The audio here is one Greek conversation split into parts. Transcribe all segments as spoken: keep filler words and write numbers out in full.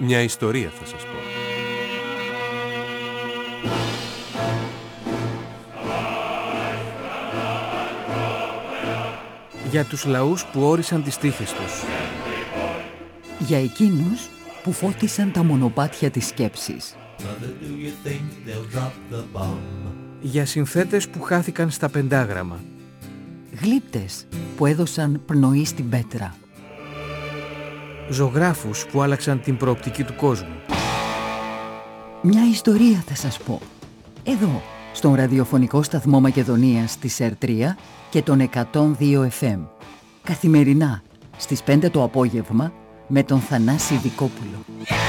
Μια ιστορία θα σας πω. Για τους λαούς που όρισαν τις τύχες τους. Για εκείνους που φώτισαν τα μονοπάτια της σκέψης. Για συνθέτες που χάθηκαν στα πεντάγραμμα. Γλύπτες που έδωσαν πνοή στην πέτρα. Ζωγράφους που άλλαξαν την προοπτική του κόσμου. Μια ιστορία θα σας πω. Εδώ, στον ραδιοφωνικό σταθμό Μακεδονίας της ΕΡ τρία και τον εκατόν δύο εφ εμ. Καθημερινά, στις πέντε το απόγευμα, με τον Θανάση Δικόπουλο.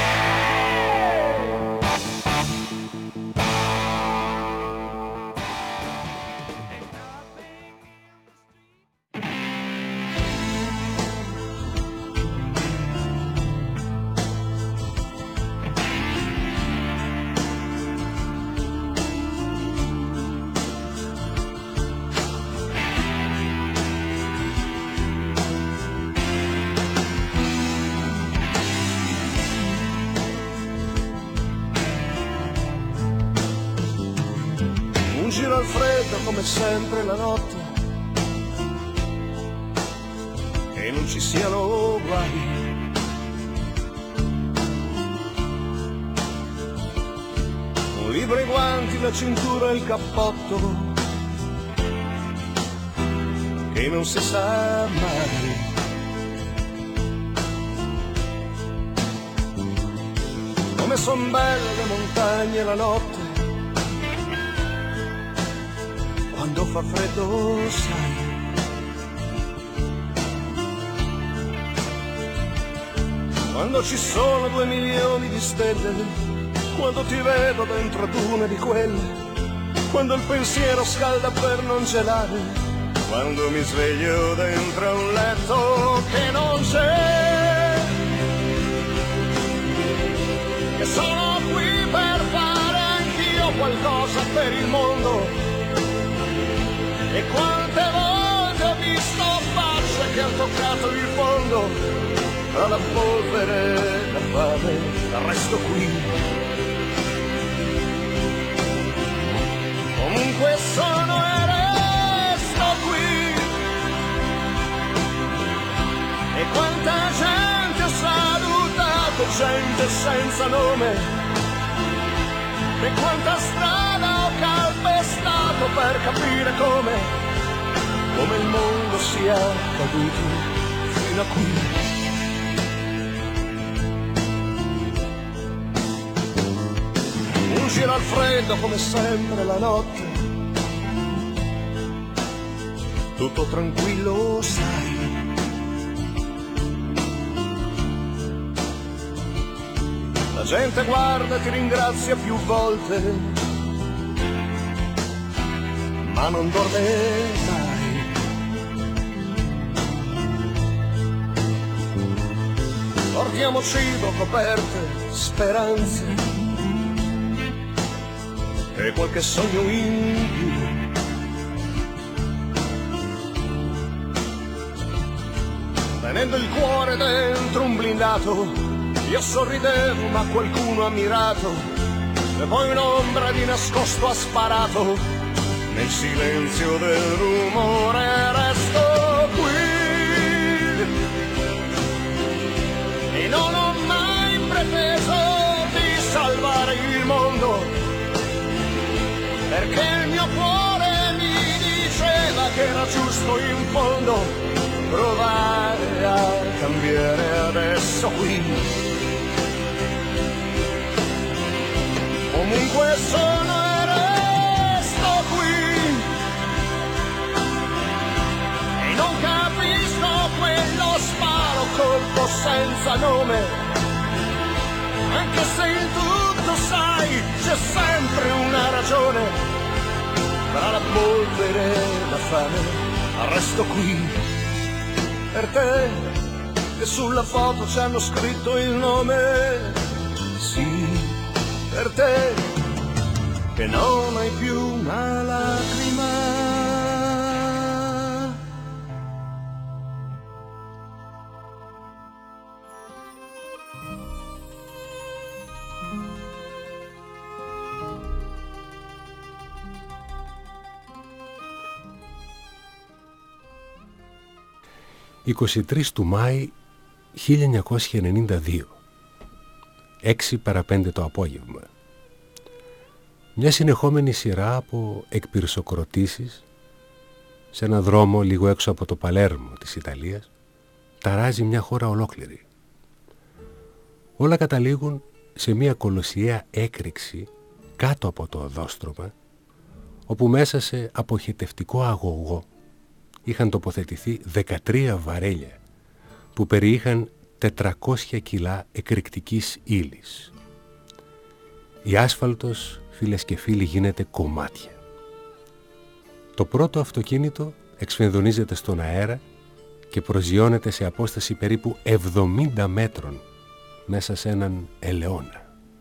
Giro al freddo come sempre la notte e non ci siano guai. Un libro, i guanti, la cintura e il cappotto che non si sa mai. Come son belle le montagne e la notte quando fa freddo, sai. Quando ci sono due milioni di stelle, quando ti vedo dentro ad una di quelle, quando il pensiero scalda per non gelare, quando mi sveglio dentro a un letto che non c'è, che sono qui per fare anch'io qualcosa per il mondo. E quante volte ho visto facce che hanno toccato il fondo, tra la polvere e la fame, resto qui. Comunque sono e resto qui. E quanta gente ho salutato, gente senza nome. E quanta strada ho calpestato per capire come, come il mondo sia caduto fino a qui. Un giro al freddo come sempre la notte, tutto tranquillo sai. La gente guarda e ti ringrazia più volte, ma non dorme mai. Portiamo cibo, coperte, speranze e qualche sogno in più. Tenendo il cuore dentro un blindato, io sorridevo ma qualcuno ha mirato e poi un'ombra di nascosto ha sparato. Nel silenzio del rumore resto qui e non ho mai preteso di salvare il mondo, perché il mio cuore mi diceva che era giusto in fondo provare a cambiare adesso qui. Comunque sono e resto qui e non capisco quello sparo colpo senza nome, anche se in tutto sai c'è sempre una ragione, tra la polvere e la fame resto qui per te che sulla foto ci hanno scritto il nome, sì, per te che non hai più una lacrima. είκοσι τρεις του Μάη χίλια εννιακόσια ενενήντα δύο, έξι παρά πέντε το απόγευμα. Μια συνεχόμενη σειρά από εκπυρσοκροτήσεις σε ένα δρόμο λίγο έξω από το Παλέρμο της Ιταλίας ταράζει μια χώρα ολόκληρη. Όλα καταλήγουν σε μια κολοσιαία έκρηξη κάτω από το οδόστρωμα, όπου μέσα σε αποχετευτικό αγωγό είχαν τοποθετηθεί δεκατρία βαρέλια που περιείχαν τετρακόσια κιλά εκρηκτικής ύλης. Η άσφαλτος, φίλες και φίλοι, γίνεται κομμάτια. Το πρώτο αυτοκίνητο εξφενδονίζεται στον αέρα και προσγειώνεται σε απόσταση περίπου εβδομήντα μέτρων μέσα σε έναν ελαιώνα.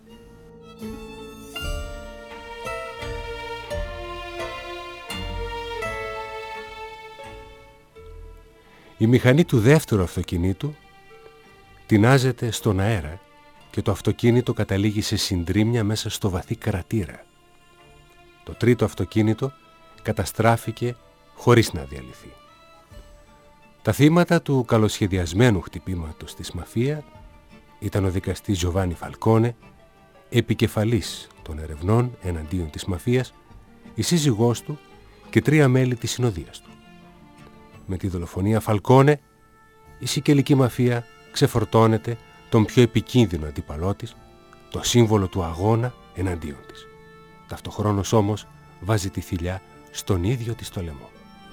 Η μηχανή του δεύτερου αυτοκινήτου τεινάζεται στον αέρα και το αυτοκίνητο καταλήγει σε συντρίμμια μέσα στο βαθύ κρατήρα. Το τρίτο αυτοκίνητο καταστράφηκε χωρίς να διαλυθεί. Τα θύματα του καλοσχεδιασμένου χτυπήματος της μαφία ήταν ο δικαστής Τζοβάνι Φαλκόνε, επικεφαλής των ερευνών εναντίον της μαφίας, η σύζυγός του και τρία μέλη της συνοδείας του. Με τη δολοφονία Φαλκόνε, η σικελική μαφία ξεφορτώνεται τον πιο επικίνδυνο αντίπαλό της, το σύμβολο του αγώνα εναντίον της. Ταυτοχρόνως όμως βάζει τη θηλιά στον ίδιο της το λαιμό.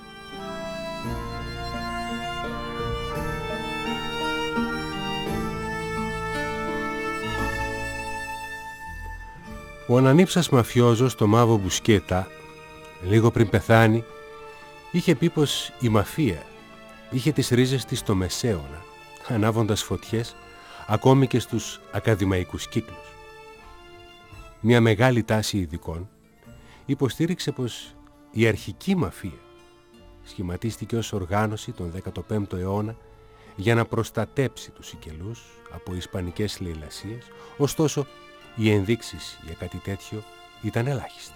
Ο ανανύψας μαφιόζος, το Μάβο Μπουσκέτα, λίγο πριν πεθάνει, είχε πει πως η μαφία είχε τις ρίζες της στο Μεσαίωνα, ανάβοντας φωτιές ακόμη και στους ακαδημαϊκούς κύκλους. Μια μεγάλη τάση ειδικών υποστήριξε πως η αρχική μαφία σχηματίστηκε ως οργάνωση τον δέκατο πέμπτο αιώνα για να προστατέψει τους Σικελούς από ισπανικές λαιλασίες, ωστόσο οι ενδείξεις για κάτι τέτοιο ήταν ελάχιστες.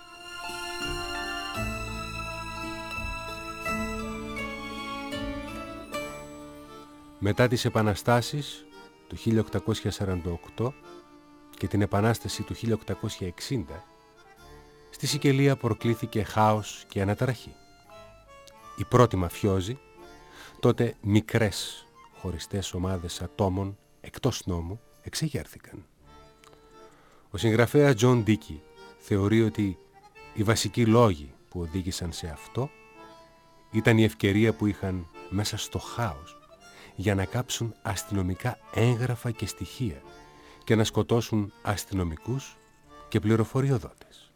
Μετά τις επαναστάσεις του χίλια οκτακόσια σαράντα οκτώ και την επανάσταση του χίλια οκτακόσια εξήντα, στη Σικελία προκλήθηκε χάος και αναταραχή. Οι πρώτοι μαφιόζοι, τότε μικρές χωριστές ομάδες ατόμων εκτός νόμου, εξεγέρθηκαν. Ο συγγραφέας Τζον Ντίκι θεωρεί ότι οι βασικοί λόγοι που οδήγησαν σε αυτό ήταν η ευκαιρία που είχαν μέσα στο χάος για να κάψουν αστυνομικά έγγραφα και στοιχεία και να σκοτώσουν αστυνομικούς και πληροφοριοδότες.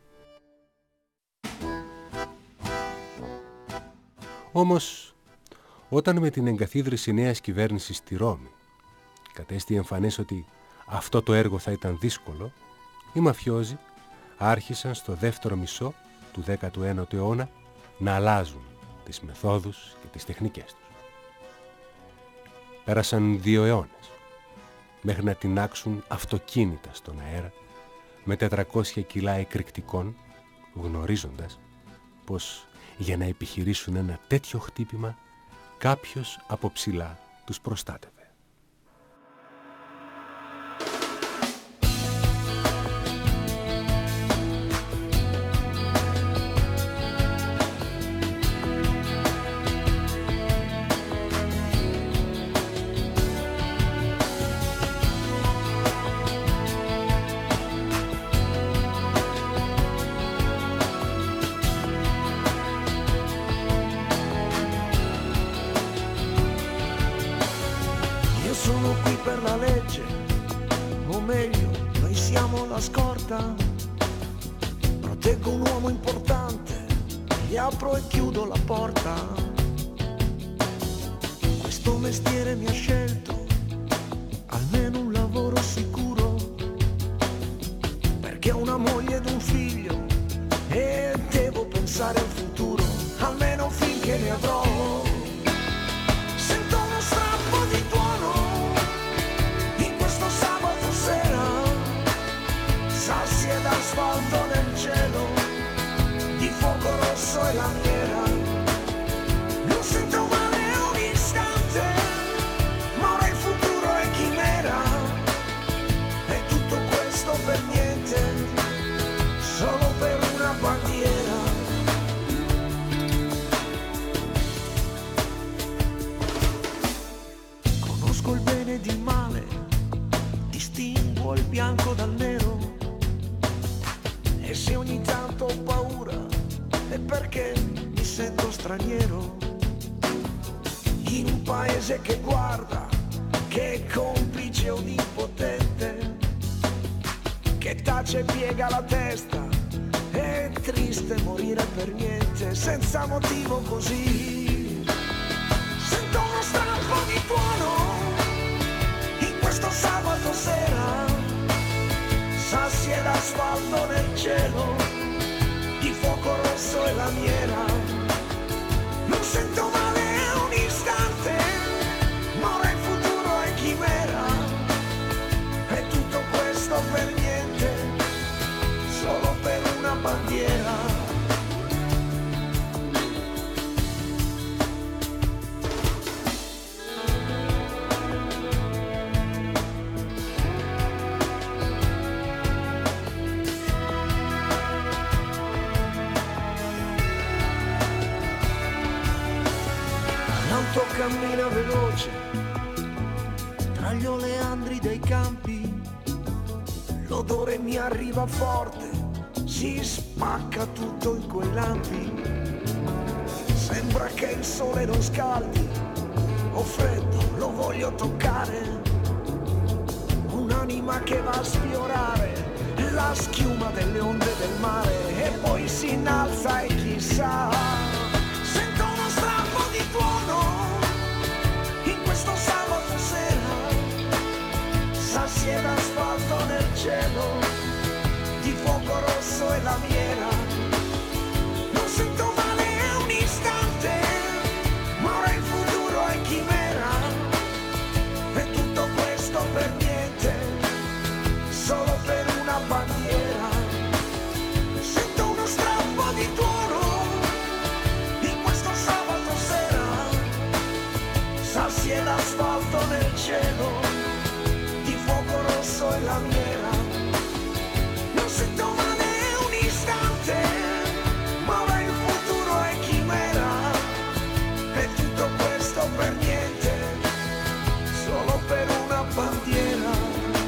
Όμως, όταν με την εγκαθίδρυση νέας κυβέρνησης στη Ρώμη κατέστη εμφανές ότι αυτό το έργο θα ήταν δύσκολο, οι μαφιόζοι άρχισαν στο δεύτερο μισό του δέκατου ένατου αιώνα να αλλάζουν τις μεθόδους και τις τεχνικές τους. Πέρασαν δύο αιώνες μέχρι να τινάξουν αυτοκίνητα στον αέρα με τετρακόσια κιλά εκρηκτικών, γνωρίζοντας πως για να επιχειρήσουν ένα τέτοιο χτύπημα κάποιος από ψηλά τους προστάτευε. E la miera, non sento male, ho visto perché mi sento straniero in un paese che guarda, che è complice onnipotente, che tace e piega la testa, è triste morire per niente, senza motivo così. Sento uno strappo di tuono in questo sabato sera, sassi ed asfalto nel cielo, di fuoco rosso e lamiera. Non sento male un istante, ma ora il futuro è chimera. E tutto questo per niente, solo per una bandiera. L'auto cammina veloce tra gli oleandri dei campi, l'odore mi arriva forte, si spacca tutto in quei lampi. Sembra che il sole non scaldi, ho freddo, lo voglio toccare. Un'anima che va a sfiorare la schiuma delle onde del mare e poi si innalza e chissà. Sento uno strappo di tuono in questo sabato sera, sassi ed asfalto nel cielo, di fuoco rosso e lamiera. Non sento male un istante, ma ora il futuro è chimera. E tutto questo per niente, solo per una bandiera. Sento uno strappo di tuono in questo sabato sera, sassi ed asfalto nel cielo, di fuoco rosso e lamiera. Non sento male un istante, ma ora il futuro è chimera. E tutto questo per niente, solo per una bandiera.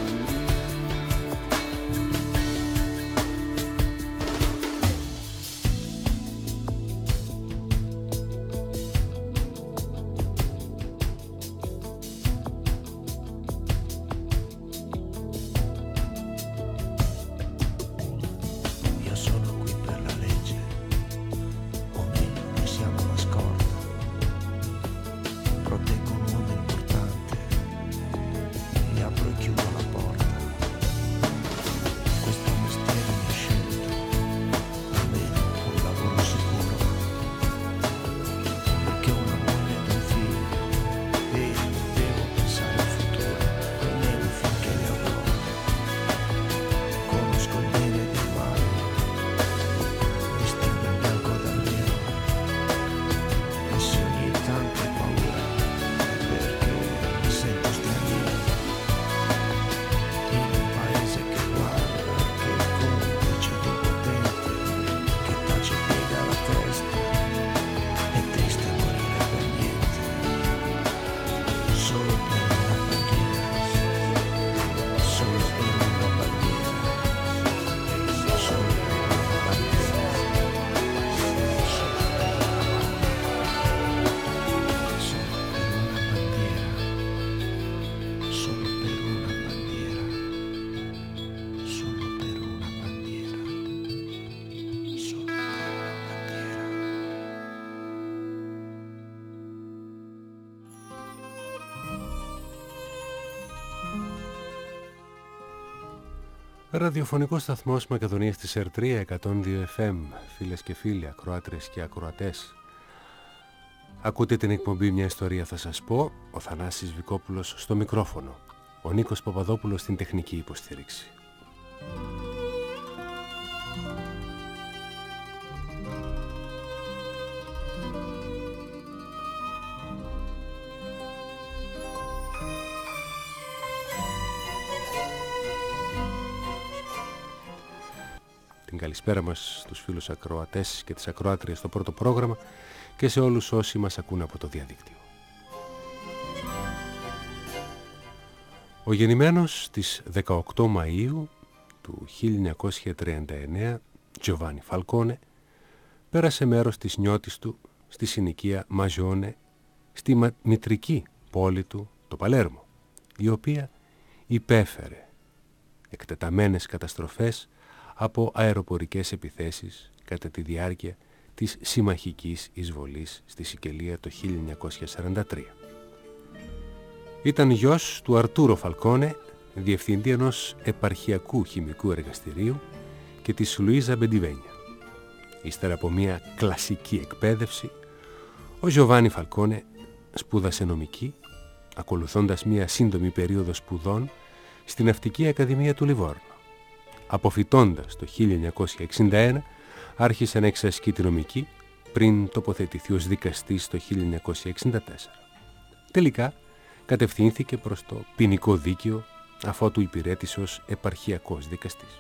Ραδιοφωνικός σταθμός Μακεδονίας της ΕΡ τρία εκατόν δύο εφ εμ. Φίλες και φίλοι, ακροάτρες και ακροατές, ακούτε την εκπομπή «Μια ιστορία θα σας πω». Ο Θανάσης Βικόπουλος στο μικρόφωνο, ο Νίκος Παπαδόπουλος στην τεχνική υποστήριξη. Την καλησπέρα μας στους φίλους ακροατές και τις ακροάτριες στο πρώτο πρόγραμμα και σε όλους όσοι μας ακούν από το διαδίκτυο. Ο γεννημένος στις δεκαοκτώ Μαΐου του χίλια εννιακόσια τριάντα εννέα, Τζοβάνι Φαλκόνε, πέρασε μέρος της νιώτης του στη συνοικία Μαζιόνε, στη μα... μητρική πόλη του, το Παλέρμο, η οποία υπέφερε εκτεταμένες καταστροφές από αεροπορικές επιθέσεις κατά τη διάρκεια της συμμαχικής εισβολής στη Σικελία το χίλια εννιακόσια σαράντα τρία. Ήταν γιος του Αρτούρο Φαλκόνε, διευθυντή ενός επαρχιακού χημικού εργαστηρίου, και της Λουίζα Μπεντιβένια. Ύστερα από μια κλασική εκπαίδευση, ο Γιοβάνι Φαλκόνε σπούδασε νομική, ακολουθώντας μια σύντομη περίοδο σπουδών στην Ναυτική Ακαδημία του Λιβόρνο. Αποφυτώντας το χίλια εννιακόσια εξήντα ένα, άρχισε να εξασκεί τη νομική πριν τοποθετηθεί ως δικαστής το χίλια εννιακόσια εξήντα τέσσερα. Τελικά κατευθύνθηκε προς το ποινικό δίκαιο, αφότου υπηρέτησε ως επαρχιακός δικαστής.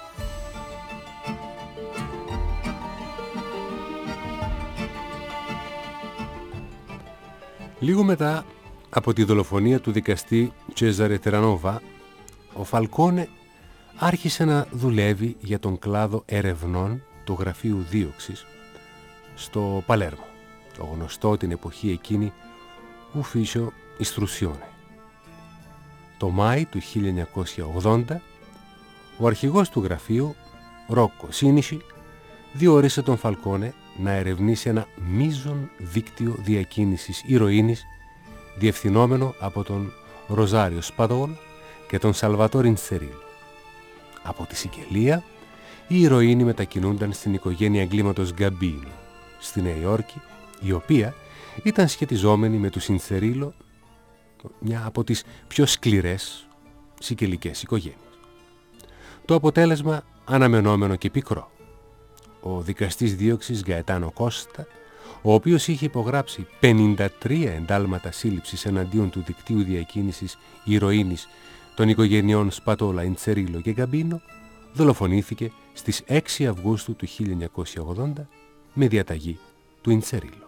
Λίγο μετά από τη δολοφονία του δικαστή Τσέζαρε Τερανόβα, ο Φαλκόνε άρχισε να δουλεύει για τον κλάδο ερευνών του Γραφείου Δίωξης στο Παλέρμο, το γνωστό την εποχή εκείνη Ufficio Istruzione. Το Μάη του χίλια εννιακόσια ογδόντα, ο αρχηγός του γραφείου, Ρόκο Σίνισι, διόρισε τον Φαλκόνε να ερευνήσει ένα μείζον δίκτυο διακίνησης ηρωίνης διευθυνόμενο από τον Ροζάριο Σπαδόλ και τον Σαλβατόρ Ιντσερίλο. Από τη Σικελία, οι ηρωίνοι μετακινούνταν στην οικογένεια εγκλήματος Γκαμπίνο στη Νέα Υόρκη, η οποία ήταν σχετιζόμενη με τους Ιντσερίλο, μια από τις πιο σκληρές σικελικές οικογένειες. Το αποτέλεσμα αναμενόμενο και πικρό. Ο δικαστής δίωξης Γκαετάνο Κώστα, ο οποίος είχε υπογράψει πενήντα τρία εντάλματα σύλληψης εναντίον του δικτύου διακίνησης ηρωίνης των οικογενειών Σπατόλα, Ιντσερίλο και Γκαμπίνο, δολοφονήθηκε στις έξι Αυγούστου του χίλια εννιακόσια ογδόντα με διαταγή του Ιντσερίλο.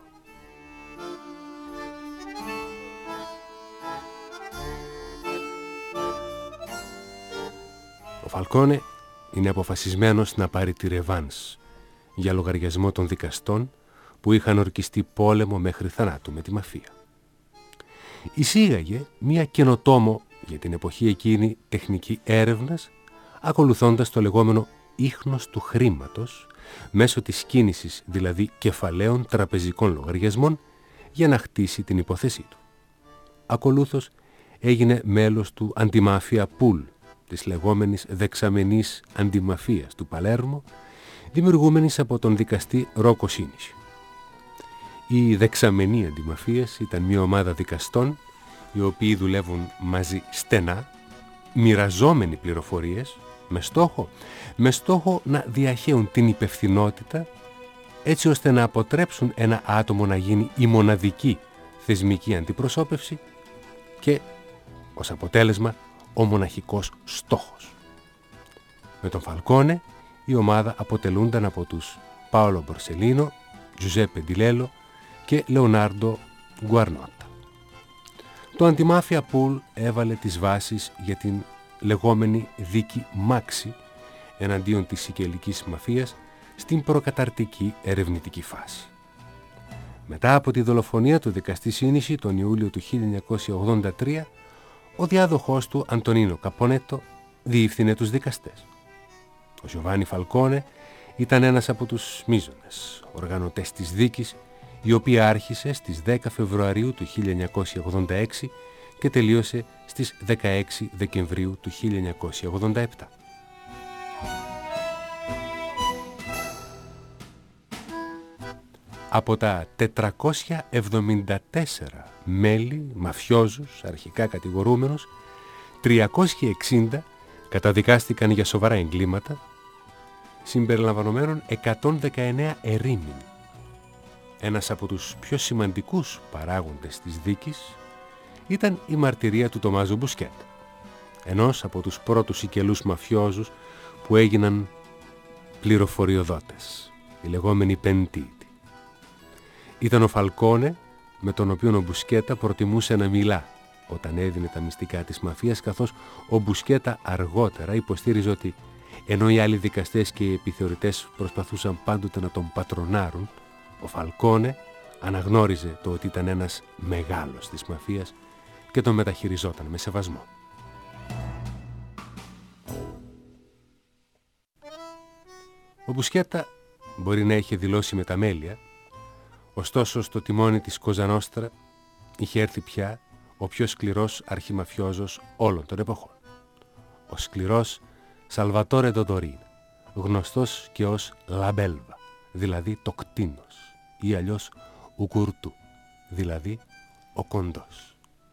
Ο Φαλκόνε είναι αποφασισμένος να πάρει τη ρεβάνς για λογαριασμό των δικαστών που είχαν ορκιστεί πόλεμο μέχρι θανάτου με τη μαφία. Εισήγαγε μια καινοτόμο για την εποχή εκείνη τεχνική έρευνας, ακολουθώντας το λεγόμενο ίχνος του χρήματος μέσω της κίνησης δηλαδή κεφαλαίων τραπεζικών λογαριασμών για να χτίσει την υπόθεσή του. Ακολούθως έγινε μέλος του αντιμαφία πουλ, της λεγόμενης δεξαμενής αντιμαφίας του Παλέρμο, δημιουργούμενης από τον δικαστή Ρόκο Σίνισι. Οι δεξαμενοί αντιμαφίες ήταν μια ομάδα δικαστών οι οποίοι δουλεύουν μαζί στενά, μοιραζόμενοι πληροφορίες, με στόχο, με στόχο να διαχέουν την υπευθυνότητα έτσι ώστε να αποτρέψουν ένα άτομο να γίνει η μοναδική θεσμική αντιπροσώπευση και ως αποτέλεσμα ο μοναχικός στόχος. Με τον Φαλκόνε η ομάδα αποτελούνταν από τους Πάολο Μπορσελίνο, Τζουζέπε Ντιλέλο και Λεωνάρντο Γκουαρνότα. Το αντιμάφια πουλ έβαλε τις βάσεις για την λεγόμενη δίκη Μάξι εναντίον της σικελικής μαφίας στην προκαταρτική ερευνητική φάση. Μετά από τη δολοφονία του δικαστή Σίνισι τον Ιούλιο του χίλια εννιακόσια ογδόντα τρία, ο διάδοχός του Αντωνίνο Καπονέτο διεύθυνε τους δικαστές. Ο Γιοβάνι Φαλκόνε ήταν ένας από τους μείζονες οργανωτές της δίκης, η οποία άρχισε στις δέκα Φεβρουαρίου του χίλια εννιακόσια ογδόντα έξι και τελείωσε στις δεκαέξι Δεκεμβρίου του χίλια εννιακόσια ογδόντα επτά. Από τα τετρακόσια εβδομήντα τέσσερα μέλη, μαφιόζους, αρχικά κατηγορούμενους, τριακόσια εξήντα καταδικάστηκαν για σοβαρά εγκλήματα, συμπεριλαμβανομένων εκατόν δεκαεννέα ερήμην. Ένας από τους πιο σημαντικούς παράγοντες της δίκης ήταν η μαρτυρία του Τομάζο Μπουσκέτα, ενός από τους πρώτους σικελούς μαφιόζους που έγιναν πληροφοριοδότες, οι λεγόμενοι πεντίτη. Ήταν ο Φαλκόνε με τον οποίο ο Μπουσκέτα προτιμούσε να μιλά όταν έδινε τα μυστικά της μαφίας, καθώς ο Μπουσκέτα αργότερα υποστήριζε ότι ενώ οι άλλοι δικαστές και οι επιθεωρητές προσπαθούσαν πάντοτε να τον πατρονάρουν, ο Φαλκόνε αναγνώριζε το ότι ήταν ένας μεγάλος της μαφίας και τον μεταχειριζόταν με σεβασμό. Ο Μπουσκέτα μπορεί να είχε δηλώσει μεταμέλεια, ωστόσο στο τιμόνι της Κοζανόστρα είχε έρθει πια ο πιο σκληρός αρχιμαφιόζος όλων των εποχών. Ο σκληρός Σαλβατόρε Ντοτορίνα, γνωστός και ως Λαμπέλβα, δηλαδή το κτίνος, ή αλλιώς Ουκουρτού, δηλαδή ο κοντός.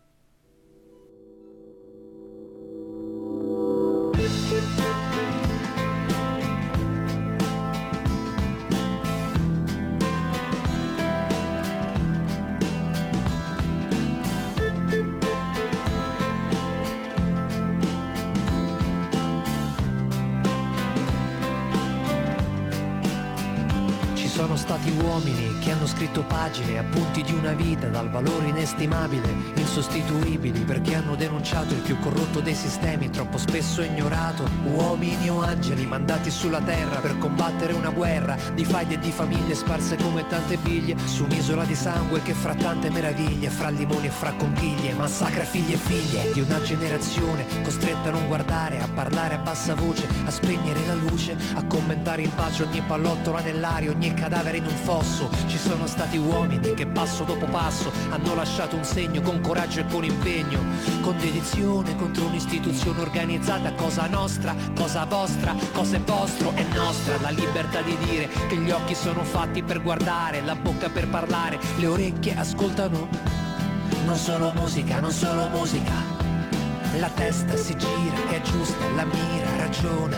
Sono stati uomini che hanno scritto pagine, appunti di una vita dal valore inestimabile, insostituibili, perché hanno denunciato il più corrotto dei sistemi, troppo spesso ignorato. Uomini o angeli mandati sulla terra per combattere una guerra di faide e di famiglie sparse come tante biglie su un'isola di sangue che fra tante meraviglie, fra limoni e fra conchiglie, massacra figli e figlie di una generazione costretta a non guardare, a parlare a bassa voce, a spegnere la luce, a commentare in pace ogni pallottola nell'aria, ogni cadavere in un fosso. Ci sono stati uomini che passo dopo passo hanno lasciato un segno con coraggio e con impegno, con dedizione contro un'istituzione organizzata, cosa nostra, cosa vostra, cosa è vostro, è nostra la libertà di dire che gli occhi sono fatti per guardare, la bocca per parlare, le orecchie ascoltano. Non solo musica, non solo musica, la testa si gira, è giusta, la mira, ragiona,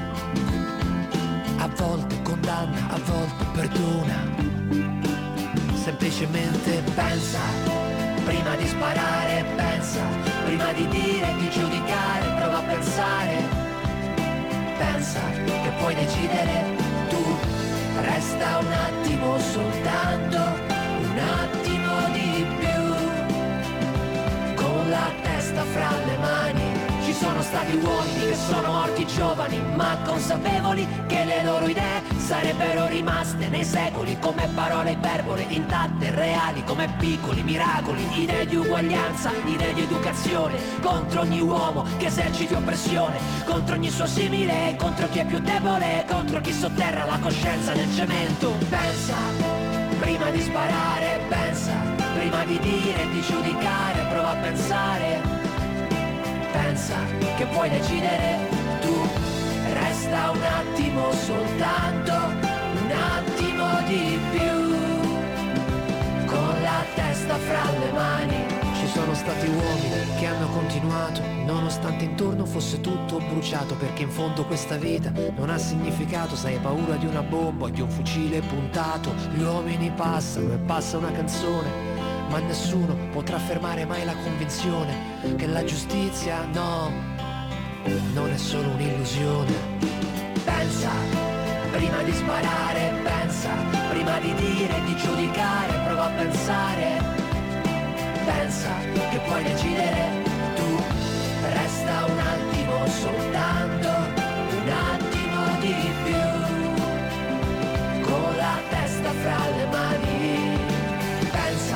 a volte condanna, a volte perdona. Semplicemente pensa, prima di sparare, pensa, prima di dire, di giudicare, prova a pensare. Pensa che puoi decidere tu, resta un attimo soltanto, un attimo di più, con la testa fra le mani. Ci sono stati uomini che sono morti giovani, ma consapevoli che le loro idee sarebbero rimaste nei secoli come parole iperbole, intatte e reali come piccoli miracoli, idee di uguaglianza, idee di educazione, contro ogni uomo che eserciti oppressione, contro ogni suo simile, contro chi è più debole, contro chi sotterra la coscienza nel cemento. Pensa, prima di sparare, pensa, prima di dire, di giudicare, prova a pensare. Pensa che puoi decidere tu, resta un attimo soltanto, un attimo di più, con la testa fra le mani. Ci sono stati uomini che hanno continuato, nonostante intorno fosse tutto bruciato, perché in fondo questa vita non ha significato, se hai paura di una bomba o di un fucile puntato. Gli uomini passano e passa una canzone, ma nessuno potrà fermare mai la convinzione che la giustizia, no, non è solo un'illusione. Pensa, prima di sparare, pensa, prima di dire, di giudicare, prova a pensare. Pensa che puoi decidere tu, resta un attimo soltanto, un attimo di più, con la testa fra le mani. Pensa,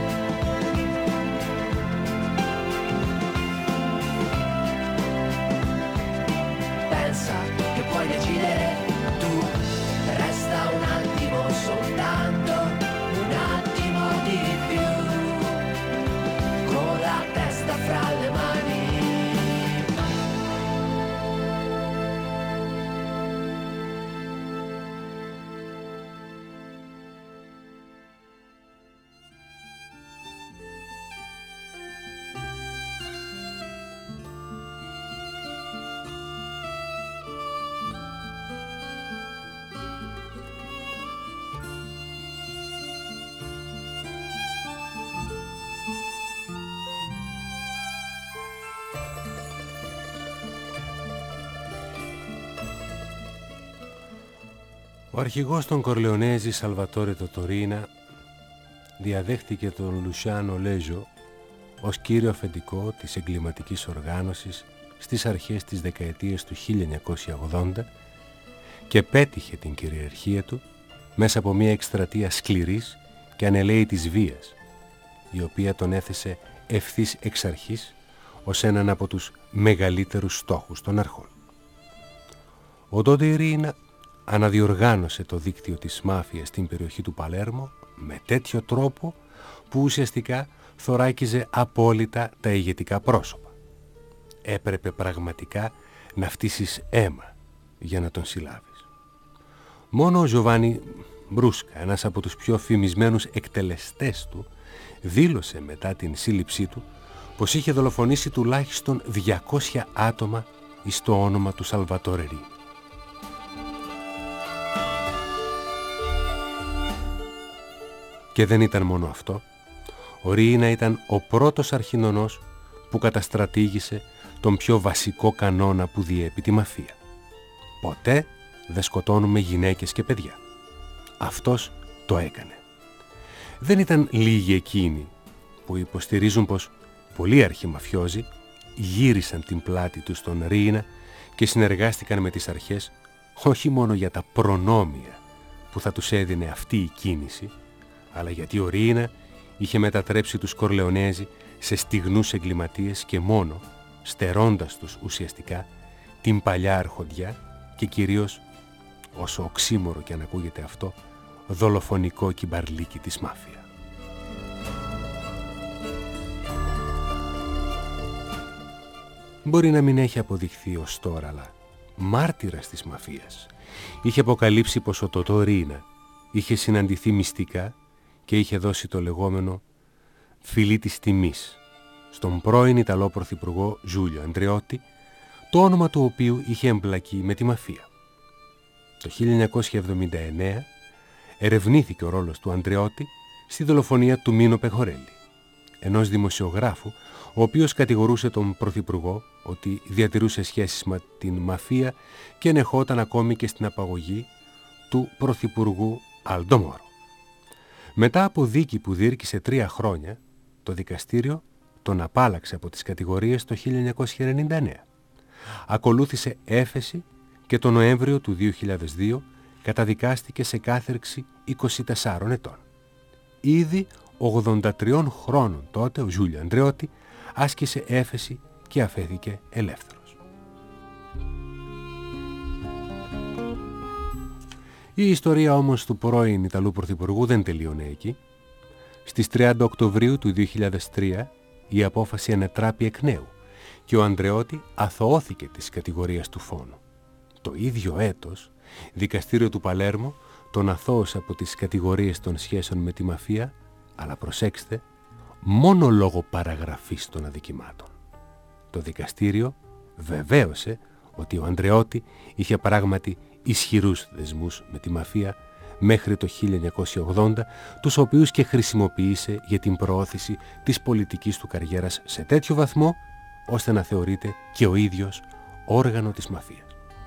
pensa che puoi decidere tu, resta un attimo soltanto, un attimo di più, con la testa fra le mani. Ο αρχηγός των Κορλεονέζη Σαλβατόρε Ντοτορίνα διαδέχτηκε τον Λουσιάνο Λέζο ως κύριο αφεντικό της εγκληματικής οργάνωσης στις αρχές της δεκαετίας του χίλια εννιακόσια ογδόντα και πέτυχε την κυριαρχία του μέσα από μια εκστρατεία σκληρής και ανελαίητης βίας, η οποία τον έθεσε ευθύς εξ αρχής ως έναν από τους μεγαλύτερους στόχους των αρχών. Ο Ντόντε Ρίνα αναδιοργάνωσε το δίκτυο της μάφιας στην περιοχή του Παλέρμο με τέτοιο τρόπο που ουσιαστικά θωράκιζε απόλυτα τα ηγετικά πρόσωπα. Έπρεπε πραγματικά να φτύσεις αίμα για να τον συλλάβεις. Μόνο ο Τζοβάνι Μπρούσκα, ένας από τους πιο φημισμένους εκτελεστές του, δήλωσε μετά την σύλληψή του πως είχε δολοφονήσει τουλάχιστον διακόσια άτομα εις το όνομα του Σαλβατόρε Ρίνα. Και δεν ήταν μόνο αυτό. Ο Ρίνα ήταν ο πρώτος αρχινωνός που καταστρατήγησε τον πιο βασικό κανόνα που διέπει τη μαφία. Ποτέ δεν σκοτώνουμε γυναίκες και παιδιά. Αυτός το έκανε. Δεν ήταν λίγοι εκείνοι που υποστηρίζουν πως πολλοί αρχιμαφιόζοι γύρισαν την πλάτη τους στον Ρίνα και συνεργάστηκαν με τις αρχές όχι μόνο για τα προνόμια που θα τους έδινε αυτή η κίνηση, αλλά γιατί ο Ρίνα είχε μετατρέψει τους Κορλεονέζοι σε στιγνούς εγκληματίες και μόνο, στερώντας τους ουσιαστικά την παλιά αρχοντιά και κυρίως, όσο οξύμορο και αν ακούγεται αυτό, δολοφονικό κυμπαρλίκι της μάφια. Μπορεί να μην έχει αποδειχθεί ως τώρα, αλλά μάρτυρας της μαφίας είχε αποκαλύψει πως ο Τωτό Ρίνα είχε συναντηθεί μυστικά και είχε δώσει το λεγόμενο φιλί της τιμής στον πρώην Ιταλό πρωθυπουργό Ζούλιο Αντρεότη, το όνομα του οποίου είχε εμπλακεί με τη μαφία. Το χίλια εννιακόσια εβδομήντα εννέα ερευνήθηκε ο ρόλος του Αντρεότη στη δολοφονία του Μίνο Πεχορέλη, ενός δημοσιογράφου ο οποίος κατηγορούσε τον πρωθυπουργό ότι διατηρούσε σχέσεις με την μαφία και ενεχόταν ακόμη και στην απαγωγή του πρωθυπουργού Αλντο Μόρο. Μετά από δίκη που διήρκησε τρία χρόνια, το δικαστήριο τον απάλλαξε από τις κατηγορίες το χίλια εννιακόσια ενενήντα εννέα. Ακολούθησε έφεση και το Νοέμβριο του δύο χιλιάδες δύο καταδικάστηκε σε κάθερξη είκοσι τεσσάρων ετών. Ήδη ογδόντα τριών χρόνων τότε ο Ζούλιο Αντρεότη άσκησε έφεση και αφέθηκε ελεύθερος. Η ιστορία όμως του πρώην Ιταλού πρωθυπουργού δεν τελείωνε εκεί. Στις τριάντα Οκτωβρίου του δύο χιλιάδες τρία η απόφαση ανετράπη εκ νέου και ο Αντρεότη αθωώθηκε της κατηγορίας του φόνου. Το ίδιο έτος, δικαστήριο του Παλέρμο τον αθώωσε από τις κατηγορίες των σχέσεων με τη μαφία, αλλά προσέξτε, μόνο λόγω παραγραφής των αδικημάτων. Το δικαστήριο βεβαίωσε ότι ο Αντρεότη είχε πράγματι ισχυρούς δεσμούς με τη μαφία μέχρι το χίλια εννιακόσια ογδόντα, τους οποίους και χρησιμοποίησε για την προώθηση της πολιτικής του καριέρας σε τέτοιο βαθμό, ώστε να θεωρείται και ο ίδιος όργανο της μαφίας.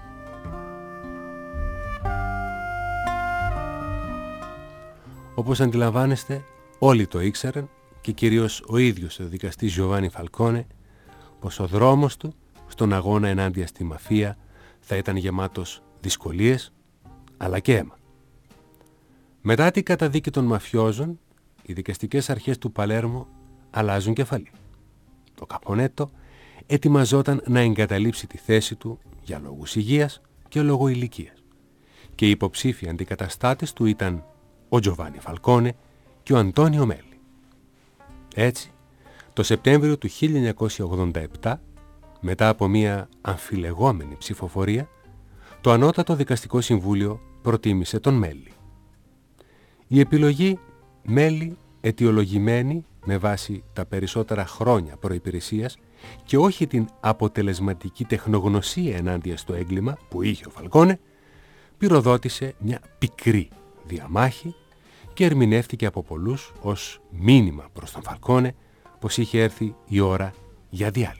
Όπως αντιλαμβάνεστε, όλοι το ήξεραν και κυρίως ο ίδιος ο δικαστής Τζοβάνι Φαλκόνε, πως ο δρόμος του στον αγώνα ενάντια στη μαφία θα ήταν γεμάτος δυσκολίες αλλά και αίμα. Μετά την καταδίκη των μαφιόζων, οι δικαστικές αρχές του Παλέρμο αλλάζουν κεφαλή. Το Καπονέτο ετοιμαζόταν να εγκαταλείψει τη θέση του για λόγους υγείας και λόγω ηλικίας. Και οι υποψήφοι αντικαταστάτες του ήταν ο Τζοβάνι Φαλκόνε και ο Αντώνιο Μέλι. Έτσι, το Σεπτέμβριο του χίλια εννιακόσια ογδόντα επτά, μετά από μια αμφιλεγόμενη ψηφοφορία, το Ανώτατο Δικαστικό Συμβούλιο προτίμησε τον Μέλι. Η επιλογή Μέλι, αιτιολογημένη με βάση τα περισσότερα χρόνια προϋπηρεσίας και όχι την αποτελεσματική τεχνογνωσία ενάντια στο έγκλημα που είχε ο Φαλκόνε, πυροδότησε μια πικρή διαμάχη και ερμηνεύτηκε από πολλούς ως μήνυμα προς τον Φαλκόνε πως είχε έρθει η ώρα για διάλειμμα.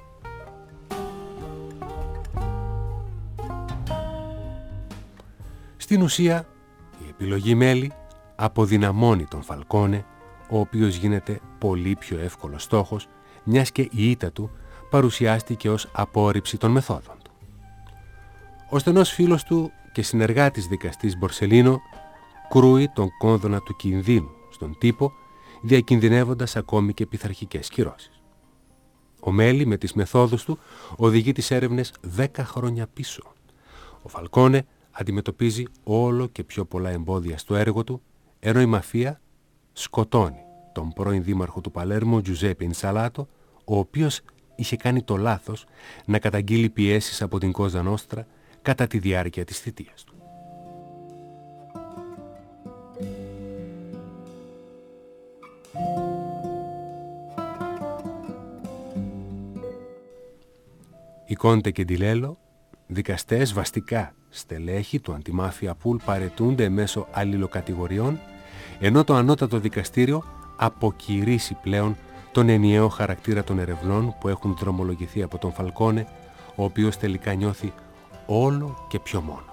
Στην ουσία, η επιλογή Μέλι αποδυναμώνει τον Φαλκόνε, ο οποίος γίνεται πολύ πιο εύκολος στόχος, μιας και η ήττα του παρουσιάστηκε ως απόρριψη των μεθόδων του. Ο στενός φίλος του και συνεργάτης δικαστής Μπορσελίνο κρούει τον κόδωνα του κινδύνου στον τύπο, διακινδυνεύοντας ακόμη και πειθαρχικές κυρώσεις. Ο Μέλι με τις μεθόδους του οδηγεί τις έρευνες δέκα χρόνια πίσω. Ο Φαλκόνε αντιμετωπίζει όλο και πιο πολλά εμπόδια στο έργο του, ενώ η μαφία σκοτώνει τον πρώην δήμαρχο του Παλέρμο, Τζουζέπε Ινσαλάτο, ο οποίος είχε κάνει το λάθος να καταγγείλει πιέσεις από την Κόζα Νόστρα κατά τη διάρκεια της θητείας του. Οι Κόντε και Ντιλέλο, δικαστές βαστικά στελέχη του αντιμάφια πουλ, παρετούνται μέσω αλληλοκατηγοριών, ενώ το ανώτατο δικαστήριο αποκηρύσει πλέον τον ενιαίο χαρακτήρα των ερευνών που έχουν δρομολογηθεί από τον Φαλκόνε, ο οποίος τελικά νιώθει όλο και πιο μόνος.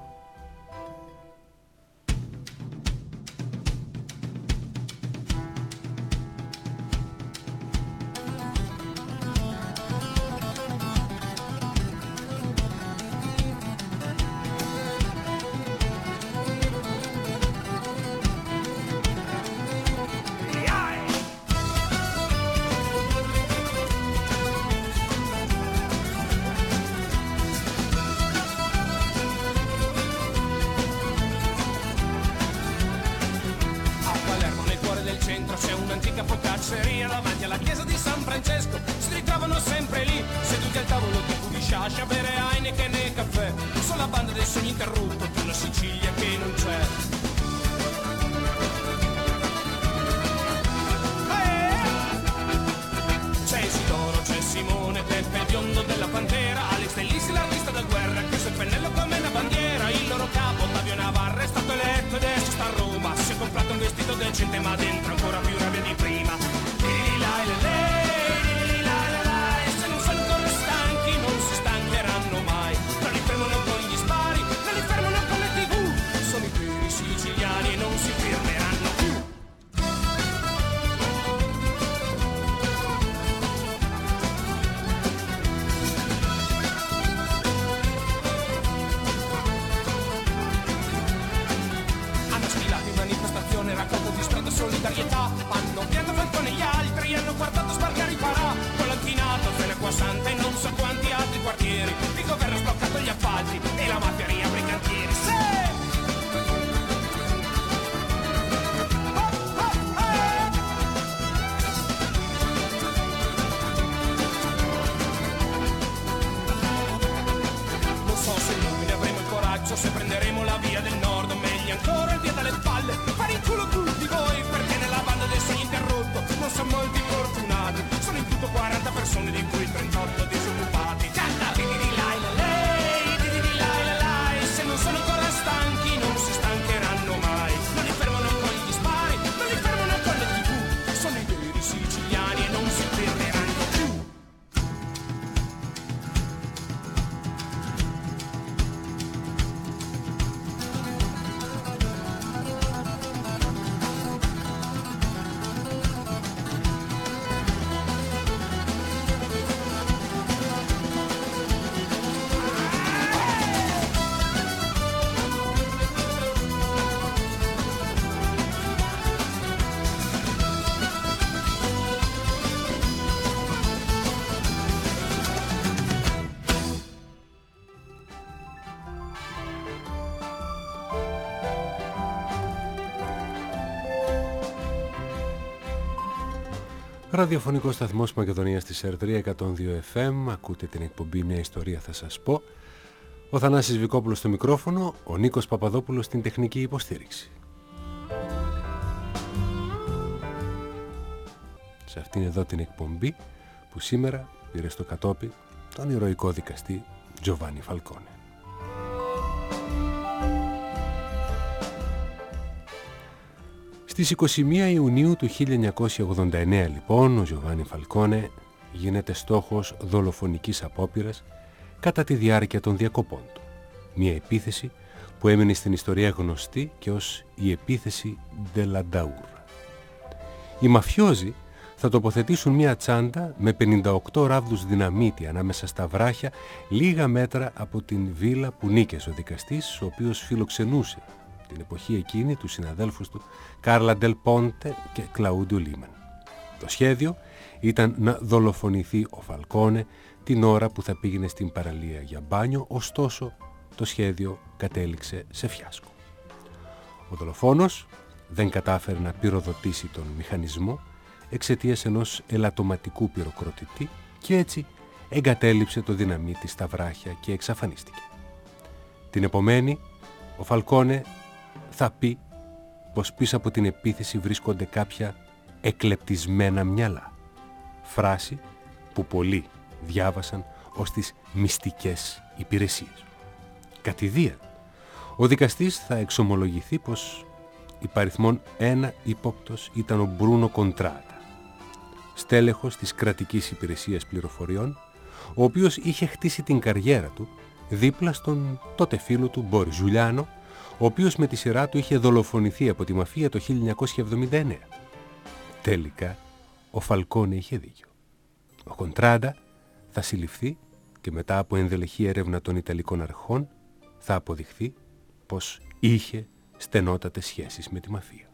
Se prenderemo la via del nord, meglio ancora il via dalle palle. Fare il culo tutti voi, perché nella banda del sogno interrotto non sono molti fortunati. Sono in tutto quaranta persone, di cui trentotto disoccupati. Canta, di di lai la lei, di di lai la lai. Se non sono ancora stanchi, non si stancheranno mai. Non li fermano con gli spari, non li fermano con le tivù. Sono i veri siciliani e non si fermeranno più. Ραδιοφωνικό σταθμός Μακεδονίας της ΕΡ τρία εκατόν δύο εφ εμ. Ακούτε την εκπομπή «Μια ιστορία θα σας πω». Ο Θανάσης Βικόπουλος στο μικρόφωνο, ο Νίκος Παπαδόπουλος στην τεχνική υποστήριξη. Σε αυτήν εδώ την εκπομπή που σήμερα πήρε στο κατόπι τον ηρωικό δικαστή Τζοβάνι Φαλκόνε. Στις είκοσι μία Ιουνίου του χίλια εννιακόσια ογδόντα εννέα λοιπόν ο Τζοβάνι Φαλκόνε γίνεται στόχος δολοφονικής απόπειρας κατά τη διάρκεια των διακοπών του. Μια επίθεση που έμεινε στην ιστορία γνωστή και ως η επίθεση Ντελανταούρ. Οι μαφιόζοι θα τοποθετήσουν μια τσάντα με πενήντα οκτώ ράβδους δυναμίτη ανάμεσα στα βράχια, λίγα μέτρα από την βίλα που νίκησε ο δικαστής, ο οποίος φιλοξενούσε την εποχή εκείνη τους συναδέλφους του Κάρλα Ντελ Πόντε και Κλαούντιο Λίμαν. Το σχέδιο ήταν να δολοφονηθεί ο Φαλκόνε την ώρα που θα πήγαινε στην παραλία για μπάνιο, ωστόσο το σχέδιο κατέληξε σε φιάσκο. Ο δολοφόνος δεν κατάφερε να πυροδοτήσει τον μηχανισμό εξαιτίας ενός ελαττωματικού πυροκροτητή και έτσι εγκατέλειψε το δυναμίτι στα βράχια και εξαφανίστηκε. Την επομένη, ο Φαλκόνε θα πει πως πίσω από την επίθεση βρίσκονται κάποια εκλεπτισμένα μυαλά, φράση που πολλοί διάβασαν ως τις μυστικές υπηρεσίες. Κατηδίαν, ο δικαστής θα εξομολογηθεί πως υπαριθμόν ένα ύποπτος ήταν ο Μπρούνο Κοντράτα, στέλεχος της κρατικής υπηρεσίας πληροφοριών, ο οποίος είχε χτίσει την καριέρα του δίπλα στον τότε φίλο του Μπόρις Ζουλιάνο, ο οποίος με τη σειρά του είχε δολοφονηθεί από τη μαφία το χίλια εννιακόσια εβδομήντα εννέα. Τελικά, ο Φαλκόνε είχε δίκιο. Ο Κοντράτα θα συλληφθεί και μετά από ενδελεχή έρευνα των Ιταλικών αρχών θα αποδειχθεί πως είχε στενότατες σχέσεις με τη μαφία.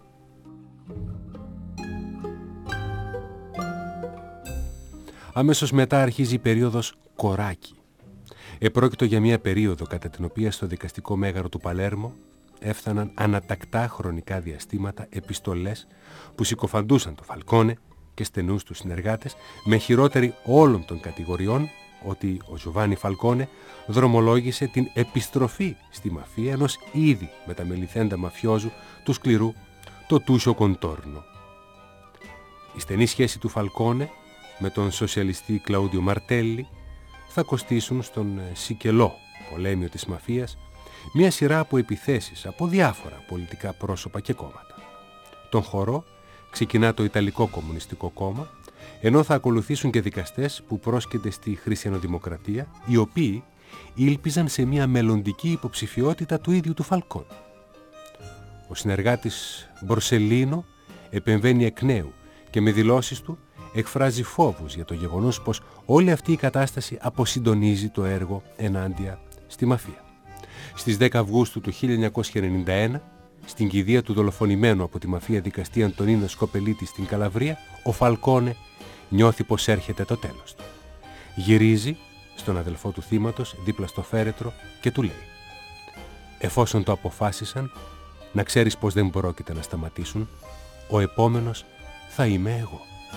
Αμέσως μετά αρχίζει η περίοδος Κοράκι. Επρόκειτο για μια περίοδο κατά την οποία στο δικαστικό μέγαρο του Παλέρμο έφταναν ανατακτά χρονικά διαστήματα επιστολές που συκοφαντούσαν το Φαλκόνε και στενούς τους συνεργάτες με χειρότερη όλων των κατηγοριών ότι ο Τζοβάνι Φαλκόνε δρομολόγησε την επιστροφή στη μαφία ενός ήδη μεταμεληθέντα μαφιόζου του σκληρού, το Τούσιο Κοντόρνο. Η στενή σχέση του Φαλκόνε με τον σοσιαλιστή Κλαούντιο Μαρτέλι θα κοστίσουν στον σικελό πολέμιο της μαφίας μια σειρά από επιθέσεις από διάφορα πολιτικά πρόσωπα και κόμματα. Τον χορό ξεκινά το Ιταλικό Κομμουνιστικό Κόμμα, ενώ θα ακολουθήσουν και δικαστές που πρόσκενται στη Χριστιανοδημοκρατία, οι οποίοι ήλπιζαν σε μια μελλοντική υποψηφιότητα του ίδιου του Φαλκόνε. Ο συνεργάτης Μπορσελίνο επεμβαίνει εκ νέου και με δηλώσεις του εκφράζει φόβους για το γεγονός πως όλη αυτή η κατάσταση αποσυντονίζει το έργο ενάντια στη μαφία. Στις δέκα Αυγούστου του χίλια εννιακόσια ενενήντα ένα, στην κηδεία του δολοφονημένου από τη μαφία δικαστή Αντωνίνο Σκοπελίτη στην Καλαβρία, ο Φαλκόνε νιώθει πως έρχεται το τέλος του. Γυρίζει στον αδελφό του θύματος δίπλα στο φέρετρο και του λέει: «Εφόσον το αποφάσισαν, να ξέρεις πως δεν πρόκειται να σταματήσουν, ο επόμενος θα είμαι εγώ».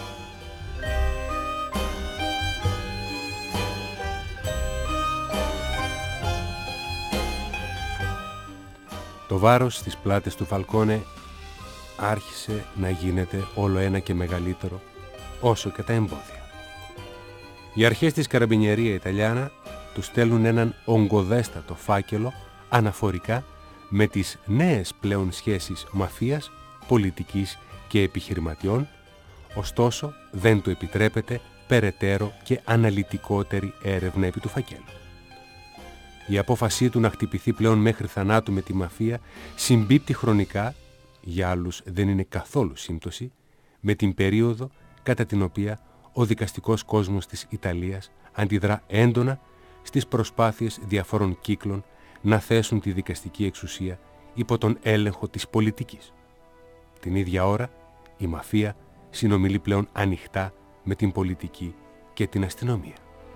Το βάρος στις πλάτες του Φαλκόνε άρχισε να γίνεται όλο ένα και μεγαλύτερο, όσο και τα εμπόδια. Οι αρχές της Καραμπινιερία Ιταλιάνα του στέλνουν έναν ογκοδέστατο φάκελο αναφορικά με τις νέες πλέον σχέσεις μαφίας, πολιτικής και επιχειρηματιών, ωστόσο δεν του επιτρέπεται περαιτέρω και αναλυτικότερη έρευνα επί του φακέλου. Η απόφασή του να χτυπηθεί πλέον μέχρι θανάτου με τη μαφία συμπίπτει χρονικά, για άλλους δεν είναι καθόλου σύμπτωση, με την περίοδο κατά την οποία ο δικαστικός κόσμος της Ιταλίας αντιδρά έντονα στις προσπάθειες διαφόρων κύκλων να θέσουν τη δικαστική εξουσία υπό τον έλεγχο της πολιτικής. Την ίδια ώρα η μαφία συνομιλεί πλέον ανοιχτά με την πολιτική και την αστυνομία.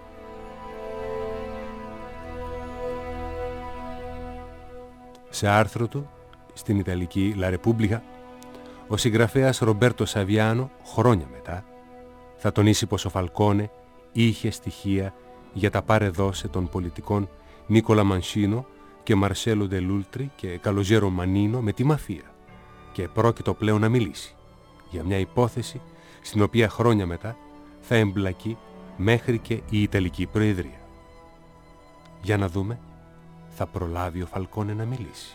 Σε άρθρο του στην Ιταλική La Repubblica, ο συγγραφέας Ρομπέρτο Σαβιάνο χρόνια μετά θα τονίσει πως ο Φαλκόνε είχε στοιχεία για τα παρεδώσε των πολιτικών Νίκολα Μανσίνο και Μαρσέλο Ντελούλτρι και Καλοζέρο Μανίνο με τη μαφία και πρόκειτο πλέον να μιλήσει για μια υπόθεση στην οποία χρόνια μετά θα εμπλακεί μέχρι και η Ιταλική Προεδρία. Για να δούμε, θα προλάβει ο Φαλκόνε να μιλήσει.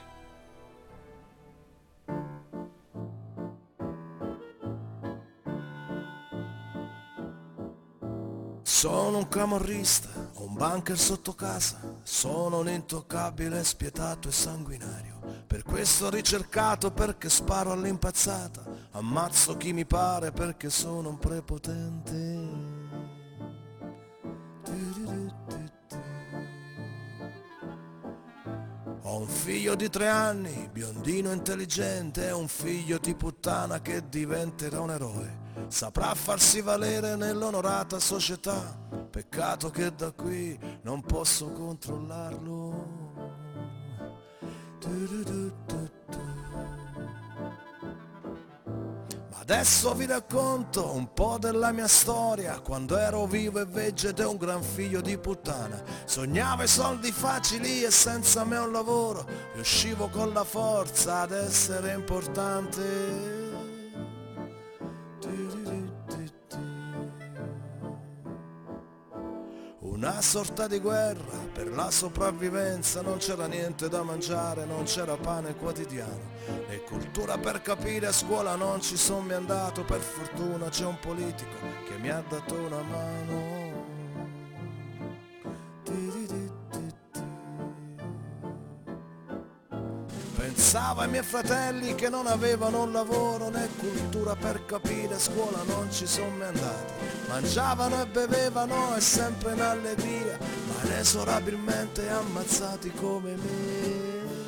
Sono un camorrista, un bunker sotto casa, sono un intoccabile spietato e sanguinario. Per questo ho ricercato, perché sparo all'impazzata, ammazzo chi mi pare perché sono un prepotente. Ho un figlio di tre anni, biondino intelligente, è un figlio di puttana che diventerà un eroe. Saprà farsi valere nell'onorata società, peccato che da qui non posso controllarlo. Ma adesso vi racconto un po' della mia storia. Quando ero vivo e vegeto un gran figlio di puttana, sognavo i soldi facili e senza me un lavoro, riuscivo con la forza ad essere importante. Una sorta di guerra per la sopravvivenza, non c'era niente da mangiare, non c'era pane quotidiano, e cultura per capire a scuola non ci sono mai andato. Per fortuna c'è un politico che mi ha dato una mano. Pensavo ai miei fratelli che non avevano un lavoro né cultura per capire, a scuola non ci sono mai andati. Mangiavano e bevevano e sempre in allegria, ma inesorabilmente ammazzati come me.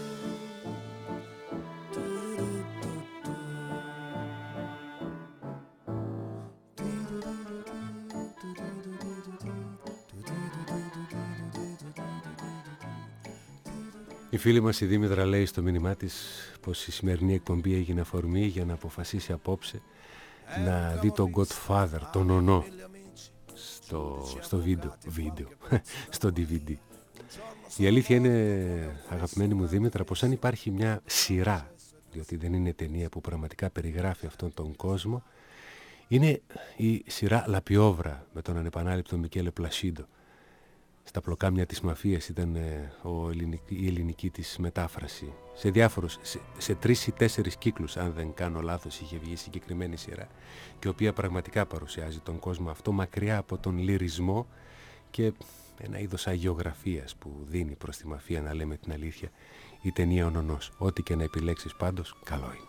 Η φίλη μας η Δήμητρα λέει στο μήνυμά της πως η σημερινή εκπομπή έγινε αφορμή για να αποφασίσει απόψε να δει τον Godfather, τον Νονό, στο, στο βίντεο, βίντεο, στο ντι βι ντι. Η αλήθεια είναι, αγαπημένη μου Δήμητρα, πως αν υπάρχει μια σειρά, διότι δεν είναι ταινία που πραγματικά περιγράφει αυτόν τον κόσμο, είναι η σειρά Λαπιόβρα με τον ανεπανάληπτο Μικέλε Πλασίντο. Στα πλοκάμια της μαφίας ήταν ε, ο ελληνική, η ελληνική της μετάφραση. Σε διάφορους, σε, σε τρεις ή τέσσερις κύκλους, αν δεν κάνω λάθος, είχε βγει συγκεκριμένη σειρά, και η οποία πραγματικά παρουσιάζει τον κόσμο αυτό μακριά από τον λυρισμό και ένα είδος αγιογραφίας που δίνει προς τη μαφία, να λέμε την αλήθεια, η ταινία «Ο Νονός». Ό,τι και να επιλέξεις πάντως, καλό είναι.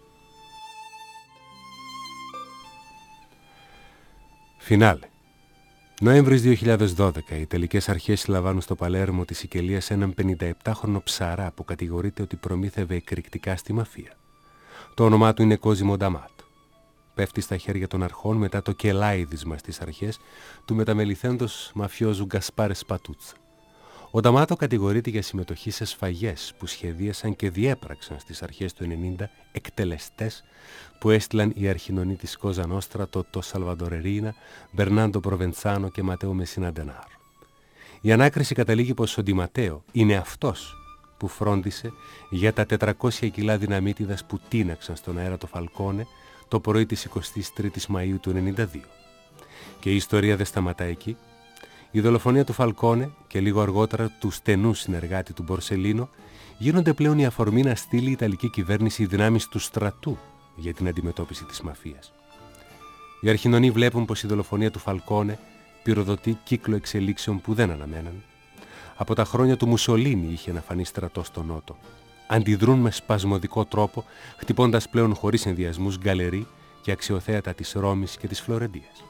Φινάλε. Νοέμβρης δύο χιλιάδες δώδεκα, οι τελικές αρχές συλλαμβάνουν στο Παλέρμο της Σικελίας έναν πενηνταεπτάχρονο ψαρά που κατηγορείται ότι προμήθευε εκρηκτικά στη μαφία. Το όνομά του είναι Κόζιμο Νταμάτο. Πέφτει στα χέρια των αρχών μετά το κελάιδισμα στις αρχές του μεταμεληθέντος μαφιόζου Γκασπάρε Σπατούτσα. Ο Νταμάτο κατηγορείται για συμμετοχή σε σφαγές που σχεδίασαν και διέπραξαν στις αρχές του ενενήντα εκτελεστές που έστειλαν οι αρχινονοί της Κόζα Νόστρα, Τότο Σαλβαντορερίνα, Μπερνάντο Προβεντσάνο και Ματέο Μεσίνα Ντενάρο. Η ανάκριση καταλήγει πως ο Ντι Ματέο είναι αυτός που φρόντισε για τα τετρακόσια κιλά δυναμίτιδας που τίναξαν στον αέρα το Φαλκόνε το πρωί της εικοστής τρίτης Μαΐου του ενενήντα δύο. Και η ιστορία δεν σταματά εκεί. Η δολοφονία του Φαλκόνε και λίγο αργότερα του στενού συνεργάτη του Μπορσελίνο γίνονται πλέον η αφορμή να στείλει η Ιταλική κυβέρνηση δυνάμεις του στρατού για την αντιμετώπιση της μαφίας. Οι αρχινονοί βλέπουν πως η δολοφονία του Φαλκόνε πυροδοτεί κύκλο εξελίξεων που δεν αναμέναν. Από τα χρόνια του Μουσολίνι είχε να φανεί στρατό στο Νότο. Αντιδρούν με σπασμωδικό τρόπο, χτυπώντας πλέον χωρίς ενδιασμούς γκαλερί και αξιοθέατα της Ρώμης και της Φλωρεντίας.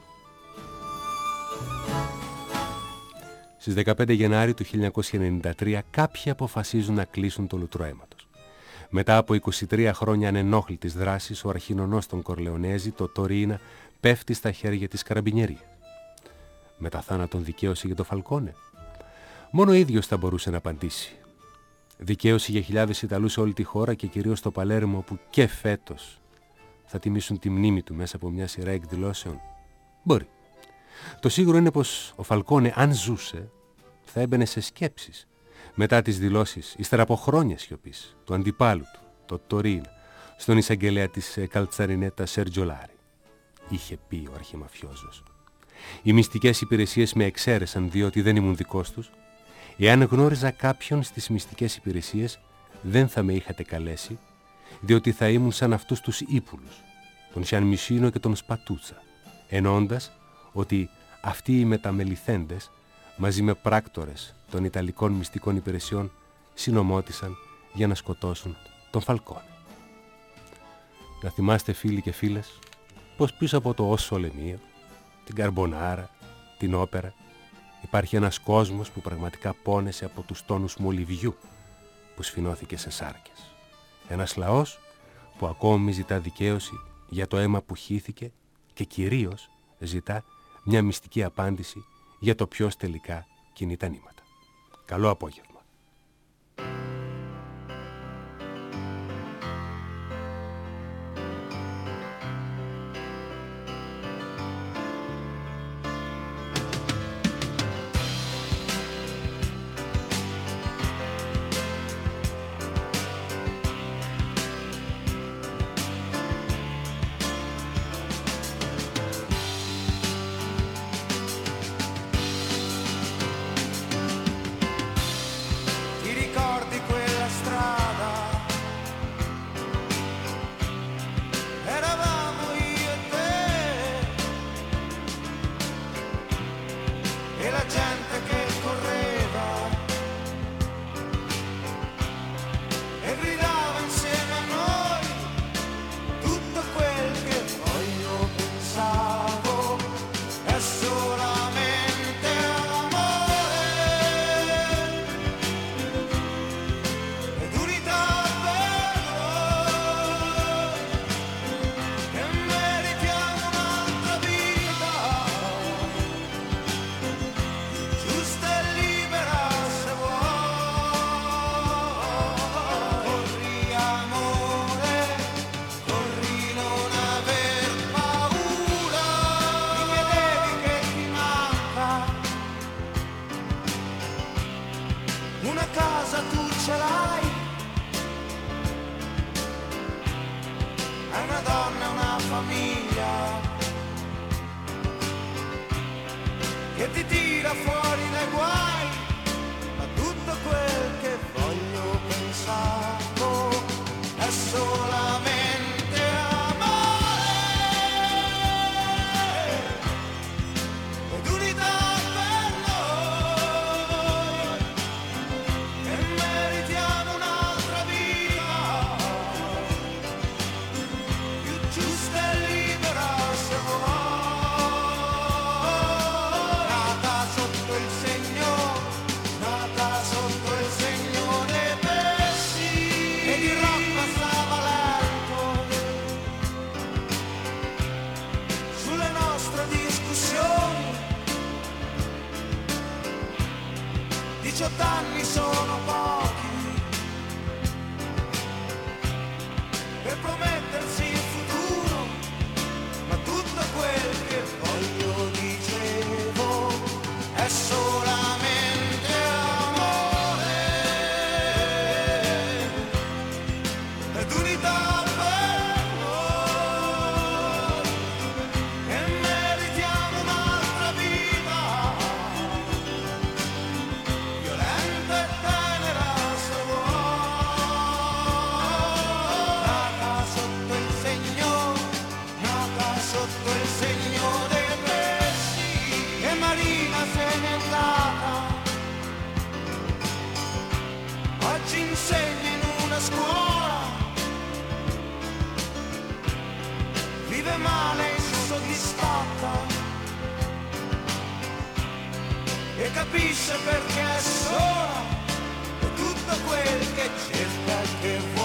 Στις δεκαπέντε Γενάρη του χίλια εννιακόσια ενενήντα τρία κάποιοι αποφασίζουν να κλείσουν το λουτρό αίματος. Μετά από είκοσι τρία χρόνια ανενόχλητης δράσης, ο αρχινονός των Κορλεονέζη, το Τορίνα, πέφτει στα χέρια της Καραμπινιερίας. Μετά θάνατον δικαίωση για το Φαλκόνε. Μόνο ο ίδιος θα μπορούσε να απαντήσει. Δικαίωση για χιλιάδες Ιταλούς σε όλη τη χώρα και κυρίως στο Παλέρμο που και φέτος θα τιμήσουν τη μνήμη του μέσα από μια σειρά εκδηλώσεων. Μπορεί. Το σίγουρο είναι πως ο Φαλκόνε, αν ζούσε, θα έμπαινε σε σκέψεις μετά τις δηλώσεις, ύστερα από χρόνια σιωπής, του αντιπάλου του, το Τορίνα, στον εισαγγελέα της Καλτσαρινέτα Σερτζολάρη. Είχε πει ο αρχιμαφιόζος. Οι μυστικές υπηρεσίες με εξαίρεσαν διότι δεν ήμουν δικός τους. Εάν γνώριζα κάποιον στις μυστικές υπηρεσίες, δεν θα με είχατε καλέσει, διότι θα ήμουν σαν αυτούς τους ύπουλους, τον Σιανμισίνο και τον Σπατούτσα, εννοώντας ότι αυτοί οι μεταμεληθέντες, μαζί με πράκτορες των Ιταλικών μυστικών υπηρεσιών, συνομώτησαν για να σκοτώσουν τον Φαλκόνε. Να θυμάστε φίλοι και φίλες πως πίσω από το Ος Σολε Μίο, την Καρμπονάρα, την όπερα υπάρχει ένας κόσμος που πραγματικά πόνεσε από τους τόνους μολυβιού που σφινώθηκε σε σάρκες. Ένας λαός που ακόμη ζητά δικαίωση για το αίμα που χύθηκε και κυρίως ζητά μια μυστική απάντηση για το ποιος τελικά κινεί τα νήματα. Καλό απόγευμα. diciotto anni sono pochi per promettersi il futuro, ma tutto quel che voglio, dicevo, è solamente amore ed unità per noi, e meritiamo un'altra vita violenta e tenera se vuoi, nata sotto il segno, nata sotto il segno dei pesci, e Marina se n'è andata, oggi insegna in una scuola, vive male insoddisfatta e capisce perché è sola, e tutto quel che cerca e che vuole